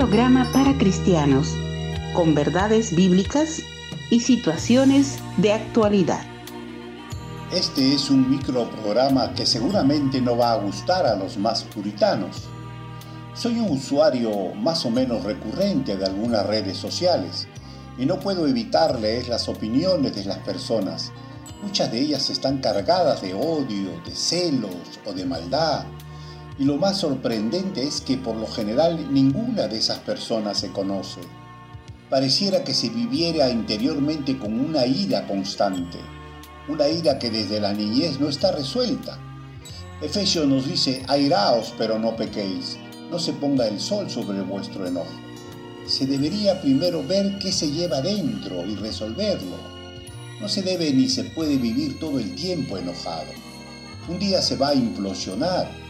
programa para cristianos, con verdades bíblicas y situaciones de actualidad. Este es un microprograma que seguramente no va a gustar a los más puritanos. Soy un usuario más o menos recurrente de algunas redes sociales y no puedo evitar leer las opiniones de las personas. Muchas de ellas están cargadas de odio, de celos o de maldad. Y lo más sorprendente es que por lo general ninguna de esas personas se conoce. Pareciera que se viviera interiormente con una ira constante, una ira que desde la niñez no está resuelta. Efesios nos dice: airaos, pero no pequéis, no se ponga el sol sobre vuestro enojo. Se debería primero ver qué se lleva dentro y resolverlo. No se debe ni se puede vivir todo el tiempo enojado. Un día se va a implosionar.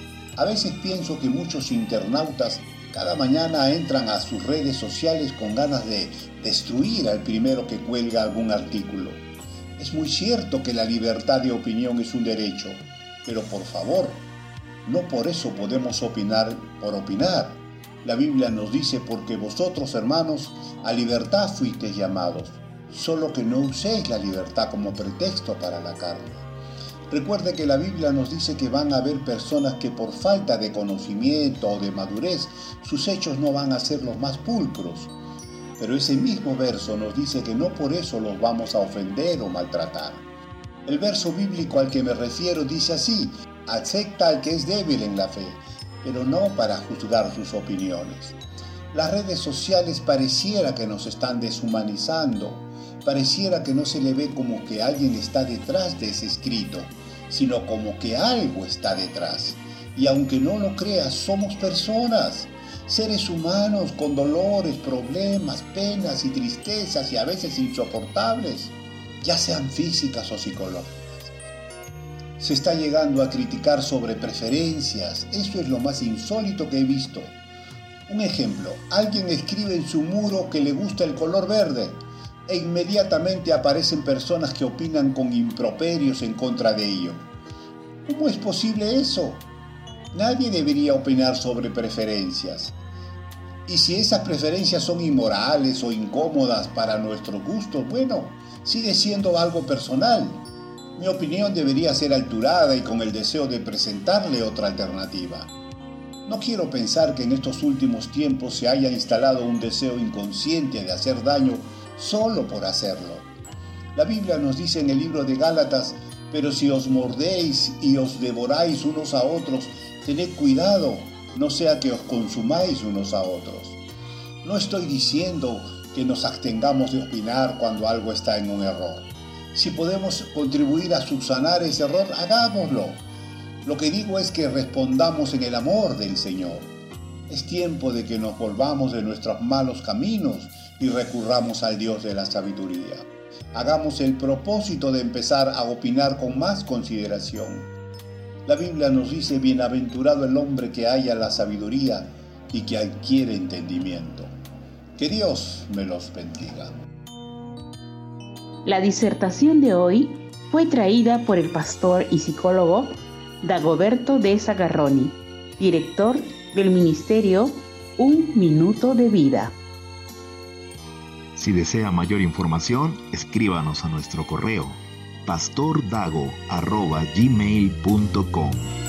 A veces pienso que muchos internautas cada mañana entran a sus redes sociales con ganas de destruir al primero que cuelga algún artículo. Es muy cierto que la libertad de opinión es un derecho, pero por favor, no por eso podemos opinar por opinar. La Biblia nos dice: porque vosotros, hermanos, a libertad fuisteis llamados, solo que no uséis la libertad como pretexto para la carne. Recuerde que la Biblia nos dice que van a haber personas que por falta de conocimiento o de madurez, sus hechos no van a ser los más pulcros. Pero ese mismo verso nos dice que no por eso los vamos a ofender o maltratar. El verso bíblico al que me refiero dice así: acepta al que es débil en la fe, pero no para juzgar sus opiniones. Las redes sociales pareciera que nos están deshumanizando. Pareciera que no se le ve como que alguien está detrás de ese escrito, sino como que algo está detrás. Y aunque no lo creas, somos personas, seres humanos con dolores, problemas, penas y tristezas y a veces insoportables, ya sean físicas o psicológicas. Se está llegando a criticar sobre preferencias. Eso es lo más insólito que he visto. Un ejemplo: alguien escribe en su muro que le gusta el color verde, e inmediatamente aparecen personas que opinan con improperios en contra de ello. ¿Cómo es posible eso? Nadie debería opinar sobre preferencias. Y si esas preferencias son inmorales o incómodas para nuestros gustos, bueno, sigue siendo algo personal. Mi opinión debería ser alturada y con el deseo de presentarle otra alternativa. No quiero pensar que en estos últimos tiempos se haya instalado un deseo inconsciente de hacer daño solo por hacerlo. La Biblia nos dice en el libro de Gálatas: pero si os mordéis y os devoráis unos a otros, tened cuidado, no sea que os consumáis unos a otros. No estoy diciendo que nos abstengamos de opinar cuando algo está en un error. Si podemos contribuir a subsanar ese error, hagámoslo. Lo que digo es que respondamos en el amor del Señor. Es tiempo de que nos volvamos de nuestros malos caminos y recurramos al Dios de la sabiduría. Hagamos el propósito de empezar a opinar con más consideración. La Biblia nos dice: bienaventurado el hombre que haya la sabiduría y que adquiere entendimiento. Que Dios me los bendiga. La disertación de hoy fue traída por el pastor y psicólogo Dagoberto de Zagarroni, director del ministerio Un Minuto de Vida. Si desea mayor información, escríbanos a nuestro correo pastordago@gmail.com.